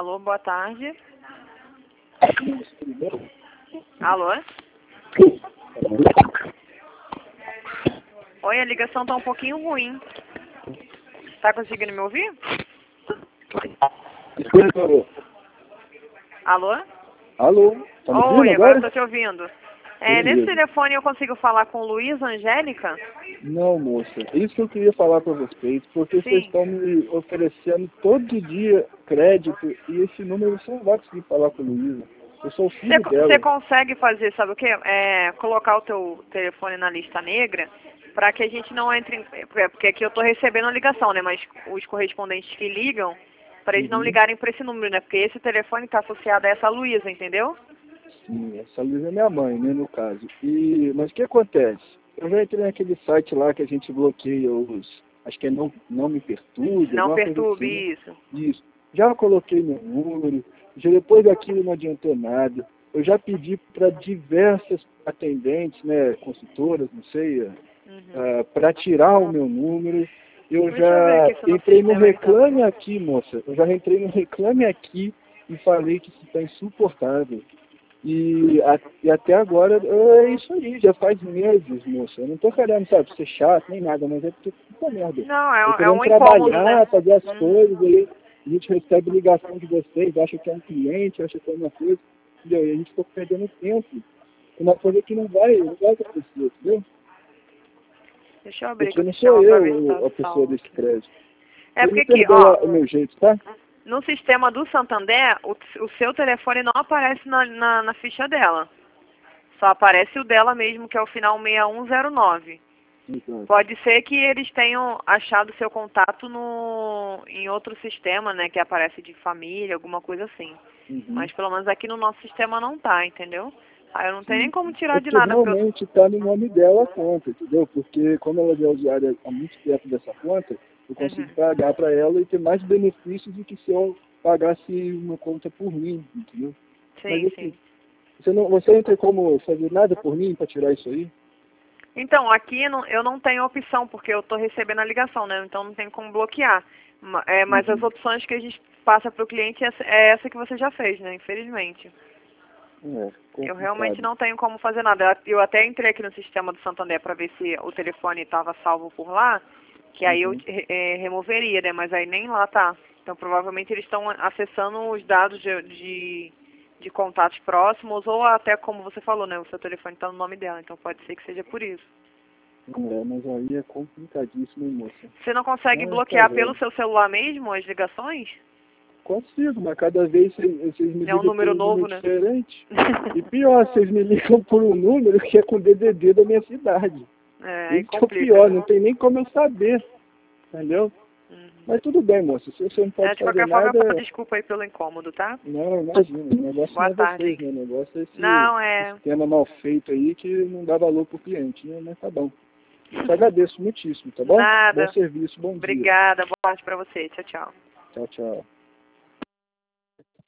Alô, boa tarde. Alô? Oi, a ligação tá um pouquinho ruim. Tá conseguindo me ouvir? Alô? Alô? Tá me ouvindo Oi, agora eu agora? tô te ouvindo. Beleza. Nesse telefone eu consigo falar com Luísa Angélica? Não, moça. É isso que eu queria falar para vocês, porque vocês Sim. estão me oferecendo todo dia crédito e esse número você não vai conseguir falar com a Luísa. Eu sou o filho Você dela. consegue fazer, sabe o quê? Colocar o teu telefone na lista negra para que a gente não entre em... Porque aqui eu tô recebendo a ligação, né? Mas os correspondentes que ligam, para eles não ligarem para esse número, né? Porque esse telefone está associado a essa Luísa, entendeu? Sim, essa Luísa é minha mãe, né, no caso. Mas o que acontece? Eu já entrei naquele site lá que a gente bloqueia os... Acho que é não me perturbe, Não alguma coisa perturbe assim. isso. Isso. Já coloquei meu número, já depois daquilo não adiantou nada. Eu já pedi para diversas atendentes, né, consultoras, não sei, para tirar o meu número. Eu Deixa eu ver já aqui se no entrei no sistema ele tá... Reclame Aqui, moça. Eu já entrei no Reclame Aqui e falei que isso está insuportável. E até agora é isso aí, já faz meses, moça. Eu não tô querendo, sabe, ser chato nem nada, mas é porque puta merda. Não, Eu é querendo um incômodo, né? trabalhar, fazer as coisas, aí a gente recebe ligação de vocês, acha que é um cliente, acha que é uma coisa, entendeu? E a gente fica perdendo tempo. Uma coisa que não vai acontecer, entendeu? Deixa eu abrir aqui Porque o não sou sistema para ver se tá eu a pessoa salvo desse aqui. crédito. É Você porque me aqui, ó, perdoa o meu jeito, tá? no sistema do Santander, o seu telefone não aparece na ficha dela. Só aparece o dela mesmo, que é o final 6109. Então, Pode ser que eles tenham achado seu contato em outro sistema, né? Que aparece de família, alguma coisa assim. Mas pelo menos aqui no nosso sistema não tá, entendeu? Aí eu não tenho nem sim. como É tirar de porque nada, porque eu... realmente está no nome dela a conta, entendeu? Porque como ela é usuária há muito tempo dessa conta, eu consigo Uhum. pagar para ela e ter mais benefícios do que se eu pagasse uma conta por mim, entendeu? Mas Sim, assim, sim. você não tem como fazer nada por mim para tirar isso aí? Então, aqui eu não tenho opção, porque eu estou recebendo a ligação, né? Então não tem como bloquear. Mas as opções que a gente passa para o cliente é essa que você já fez, né? Infelizmente. É, Eu realmente complicado. não tenho como fazer nada. Eu até entrei aqui no sistema do Santander para ver se o telefone estava salvo por lá, que aí eu removeria, né? Mas aí nem lá tá. Então provavelmente eles estão acessando os dados de contatos próximos, ou até como você falou, né? O seu telefone está no nome dela, então pode ser que seja por isso. Mas aí é complicadíssimo, hein, moça? Você não consegue Ah, tá bloquear pelo velho. seu celular mesmo as ligações? Consigo, mas cada vez vocês me É um ligam por número um número novo, né? diferente. E pior, vocês me ligam por um número que é com DDD da minha cidade. Aí Isso que é o complica, pior, né? não tem nem como eu saber, entendeu? Mas tudo bem, moça, se você não pode De fazer qualquer forma, eu peço nada, desculpa aí pelo incômodo, tá? não, imagina, o negócio não Boa é tarde vocês, aí. né? O negócio é esse Não, sistema mal feito aí que não dá valor pro cliente, né? Mas tá bom. Te agradeço muitíssimo, tá bom? Bom Nada. serviço, bom dia. Obrigada. Boa tarde pra você. Tchau, tchau. Tchau, tchau.